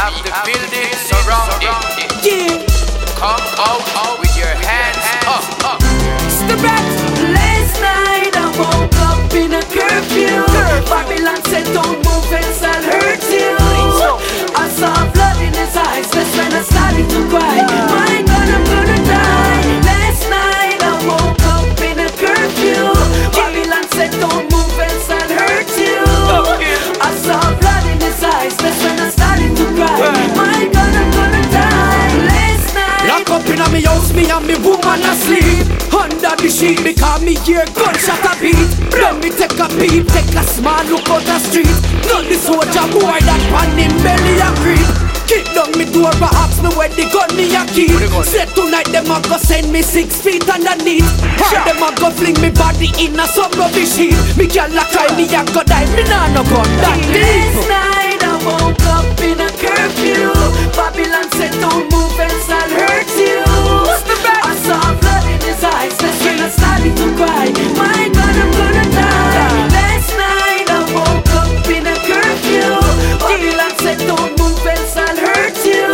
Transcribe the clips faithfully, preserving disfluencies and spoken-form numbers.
have the building surrounded. Yeah. Come out, out with your hands up, up. Step back. Last night I woke up in a curfew. Babylon said don't move else I'll hurt you. I saw blood in his eyes, that's when I started to cry. My God, I'm gonna die. Last night I woke up in a curfew. Babylon said don't move else I'll hurt you. I saw blood in his eyes, that's when I started to cry. My God, I'm gonna die. Last night lock up in a me house, me and me woman asleep under the sheet, because me hear gunshot a beat. Then me take a peep, take a small look out the street. Not the soldier boy that pan him belly a creep. Kick down me door but ask me where the gun me a keep. Say tonight them a go send me six feet underneath. Or them a go fling me body in a some rubbish heap. Me girl a cry, me a go die, me nah no gun that deep. Last night I woke up in a curfew. Babylon said don't move else I'll hurt you. I saw blood in his eyes, that's when I started to cry. My God, I'm gonna die. Last night I woke up in a curfew. Babylon said don't move else I'll hurt you.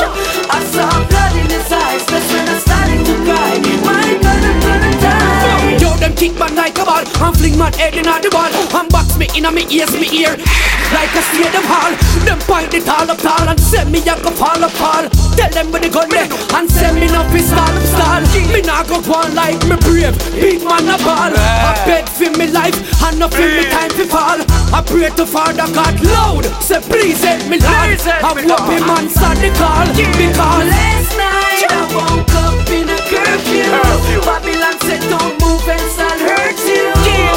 I saw blood in his eyes, that's when I started to cry. My God, I'm gonna die. Yo, them kick man like a ball and fling man head in the ball and box me in a me ears, me ear like a stadium hall. Them point it all up tall and send me a go fall up fall. Tell them with the gun there and send me no pistol up stall. Me nah go go on like me brave, big man a ball. I beg for me life and no feel me time to fall. I pray to Father God loud, say please help me Lord. I hope him answer the call, because last night I woke up in a curfew. Babylon said don't move else I'll hurt you.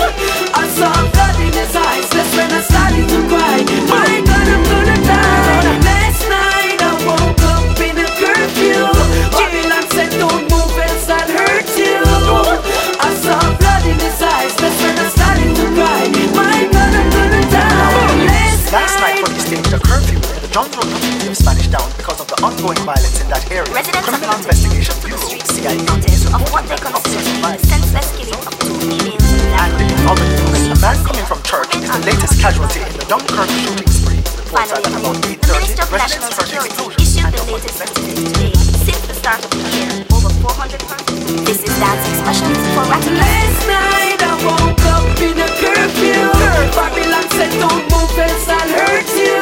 I saw blood in his eyes, that's when I started to cry. My God, I'm gonna die. Last night I woke up in a curfew. Babylon said don't move else I'll hurt you. I saw blood in his eyes, that's when I started to cry. My God, I'm gonna die. Last, Last night when we staged a curfew, the Johns Road community of Spanish Town because of the ongoing violence in that area. Residents Criminal of Investigation the Bureau, street C I D, notice of what they consider to be the senseless killing of two females in and in other news, a man coming from church is the latest casualty in the Dunkirk shooting spree. Reports are that about Finally, eight the thirty, Minister of National residents heard Security explosions issued and the upward latest investigations. statistics today. Since the start of the year, over four hundred persons. This is dance expressions for Ratigan. last night I woke up in a curfew. Babylon said don't move else I'll hurt you.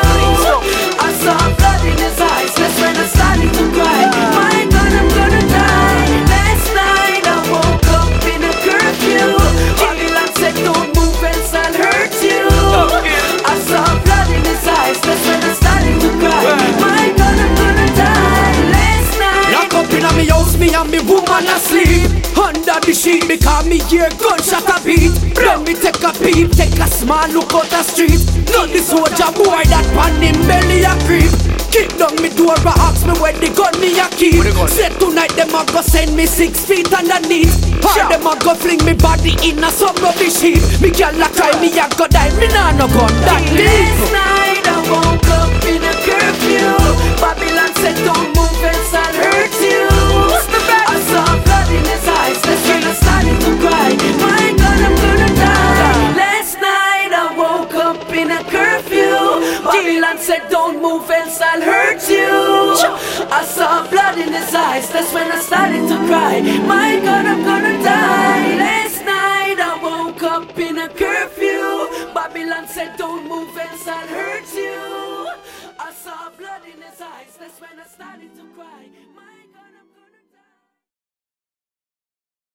I saw blood in his eyes, that's when I started to cry. My God, I'm gonna die. Last night I woke up in a curfew. Babylon said don't move else I'll hurt you. I saw blood in his eyes, that's when I started to cry. My God, I'm gonna die. Last night lock up in a me house, me and me woman asleep under the sheet, because me hear gunshot a beat. Then me take a peep, take a small look out the street. Not the soldier boy that pan him belly a creep. Kick down me door but ask me where the gun me a keep. Say tonight them a go send me six feet underneath. Or them a go fling me body in a some rubbish heap. Me girl a cry, me a go die, me nah no gun that deep. Last night I woke up in a curfew. Babylon said don't move else I'll hurt you. I saw blood in his eyes, that's when I started to cry. My God, I'm gonna die. Last night I woke up in a curfew. Babylon said don't move else I'll hurt you. I saw blood in his eyes, that's when I started to cry. My God, I'm gonna die. Last night I woke up in a curfew. Babylon said don't move else I'll hurt you. I saw blood in his eyes, that's when I started to cry. My